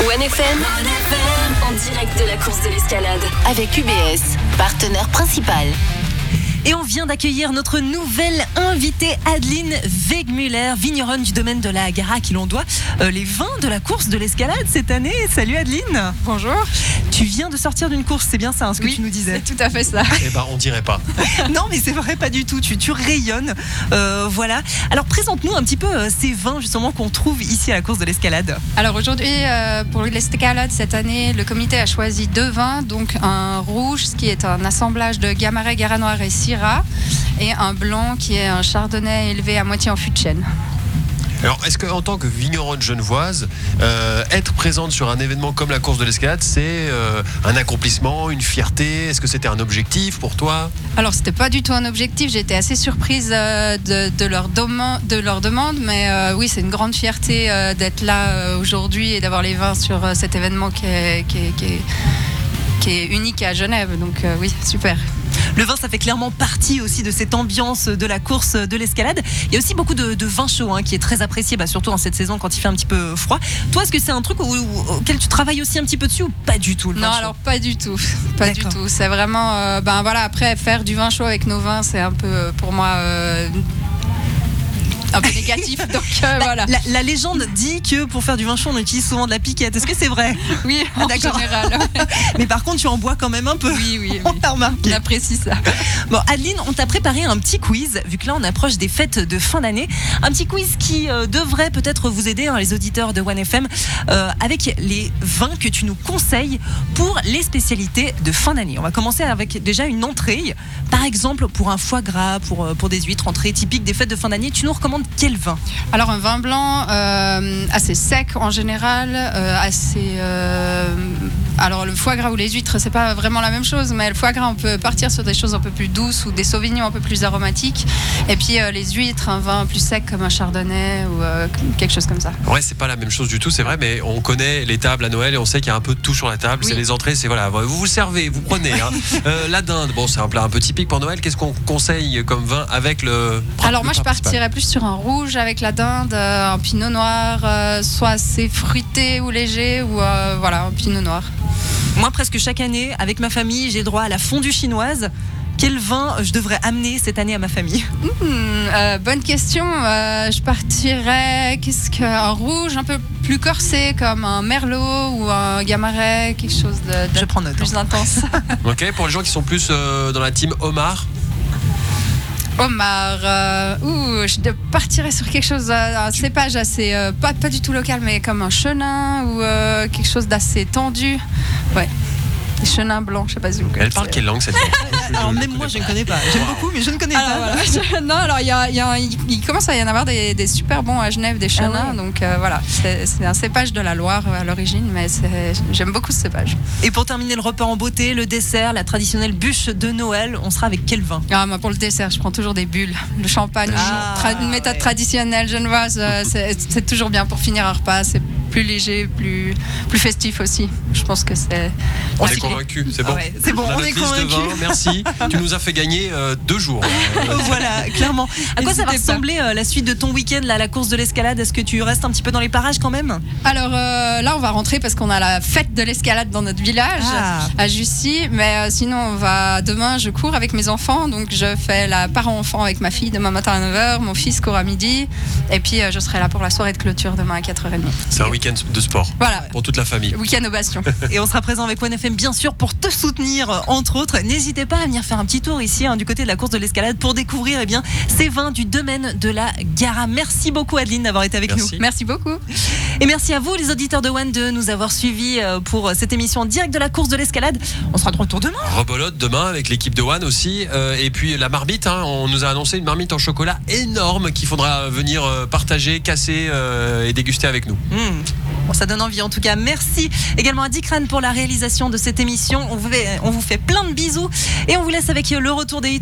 OneFM, en direct de la course de l'escalade. Avec UBS, partenaire principal. Et on vient d'accueillir notre nouvelle invitée, Adeline Wegmüller, vigneronne du domaine de la Gara, qui l'on doit les vins de la course de l'escalade cette année. Salut Adeline. Bonjour. Tu viens de sortir d'une course, c'est bien ça ce que tu nous disais. C'est tout à fait ça. Eh ben, on dirait pas. Non, mais c'est vrai, pas du tout. Tu rayonnes. Voilà. Alors, présente-nous un petit peu ces vins justement qu'on trouve ici à la course de l'escalade. Alors aujourd'hui, pour l'escalade cette année, le comité a choisi 2 vins, donc un rouge, ce qui est un assemblage de Gamaret, Gara Noir et Syrah, et un blanc qui est un chardonnay élevé à moitié en fût de chêne. Alors, est-ce qu'en tant que vigneronne genevoise, être présente sur un événement comme la course de l'escalade, c'est un accomplissement, une fierté? Est-ce que c'était un objectif pour toi? Alors c'était pas du tout un objectif, j'ai été assez surprise de leur demande, mais oui, c'est une grande fierté d'être là aujourd'hui et d'avoir les vins sur cet événement qui est unique à Genève, donc oui, super. Le vin, ça fait clairement partie aussi de cette ambiance de la course de l'escalade. Il y a aussi beaucoup de vin chaud qui est très apprécié, surtout en cette saison quand il fait un petit peu froid. Toi, est-ce que c'est un truc auquel tu travailles aussi un petit peu dessus ou pas du tout? Non, alors pas du tout. Pas du tout. C'est vraiment, après, faire du vin chaud avec nos vins, c'est un peu pour moi un peu négatif. Donc voilà. La légende dit que pour faire du vin chaud, on utilise souvent de la piquette. Est-ce que c'est vrai? Oui, en général. Mais par contre, tu en bois quand même un peu. Oui. On t'a remarqué. On apprécie ça. Bon, Adeline, on t'a préparé un petit quiz, vu que là, on approche des fêtes de fin d'année. Un petit quiz qui devrait peut-être vous aider, les auditeurs de OneFM, avec les vins que tu nous conseilles pour les spécialités de fin d'année. On va commencer avec déjà une entrée. Par exemple, pour un foie gras, pour des huîtres, entrée typique des fêtes de fin d'année, tu nous recommandes quel vin? Alors un vin blanc assez sec en général, alors le foie gras ou les huîtres, c'est pas vraiment la même chose, mais le foie gras, on peut partir sur des choses un peu plus douces ou des sauvignons un peu plus aromatiques. Et puis les huîtres, un vin plus sec comme un chardonnay ou quelque chose comme ça. Ouais, c'est pas la même chose du tout, c'est vrai, mais on connaît les tables à Noël et on sait qu'il y a un peu de tout sur la table. Oui. C'est les entrées, c'est voilà, vous servez, vous prenez. La dinde, bon, c'est un plat un peu typique pour Noël. Qu'est-ce qu'on conseille comme vin avec le? Alors moi, je partirais plus sur un rouge avec la dinde, un pinot noir, soit assez fruité ou léger, ou voilà, un pinot noir. Moi, presque chaque année, avec ma famille, j'ai droit à la fondue chinoise. Quel vin je devrais amener cette année à ma famille? Bonne question. Je partirais un rouge un peu plus corsé, comme un merlot ou un gamaret, quelque chose de je prends note, plus intense. Ok, pour les gens qui sont plus dans la team homard. Homard, je partirais sur quelque chose, un cépage assez, pas du tout local, mais comme un chenin ou quelque chose d'assez tendu. Ouais. Chenin blanc, je sais pas si vous connaissez. Elle parle quelle langue cette langue? Alors même moi je ne connais pas. J'aime beaucoup mais je ne connais pas. Voilà. Non, alors il commence à y en avoir des super bons à Genève, des chenins. Ouais. Donc voilà, c'est un cépage de la Loire à l'origine, mais j'aime beaucoup ce cépage. Et pour terminer le repas en beauté, le dessert, la traditionnelle bûche de Noël, on sera avec quel vin? Moi pour le dessert, je prends toujours des bulles. Le champagne, une méthode traditionnelle genevoise, c'est toujours bien pour finir un repas. C'est plus léger, plus festif aussi. Je pense que c'est. On est convaincu, c'est bon. Ouais, c'est bon, on est convaincu. Merci. Tu nous as fait gagner 2 jours. Voilà, clairement. À quoi ça va ressembler la suite de ton week-end, là, la course de l'escalade? Est-ce que tu restes un petit peu dans les parages quand même? Alors là, on va rentrer parce qu'on a la fête de l'escalade dans notre village à Jussy. Mais sinon, demain, je cours avec mes enfants. Donc, je fais la parent-enfant avec ma fille demain matin à 9h. Mon fils court à midi. Et puis, je serai là pour la soirée de clôture demain à 4h30. C'est un week-end de sport. Voilà. Pour toute la famille. Week-end au Bastion. Et on sera présent avec OneFM, bien sûr, pour te soutenir, entre autres. N'hésitez pas à venir faire un petit tour ici, du côté de la course de l'escalade, pour découvrir ces vins du domaine de la Gara. Merci beaucoup, Adeline, d'avoir été avec nous. Merci beaucoup. Et merci à vous, les auditeurs de One, de nous avoir suivis pour cette émission en direct de la course de l'escalade. On sera de retour demain. Rebolote demain avec l'équipe de One aussi. Et puis la marmite, on nous a annoncé une marmite en chocolat énorme qu'il faudra venir partager, casser et déguster avec nous. Bon, ça donne envie en tout cas. Merci également à Dikran pour la réalisation de cette émission. On vous fait plein de bisous et on vous laisse avec le retour des hits.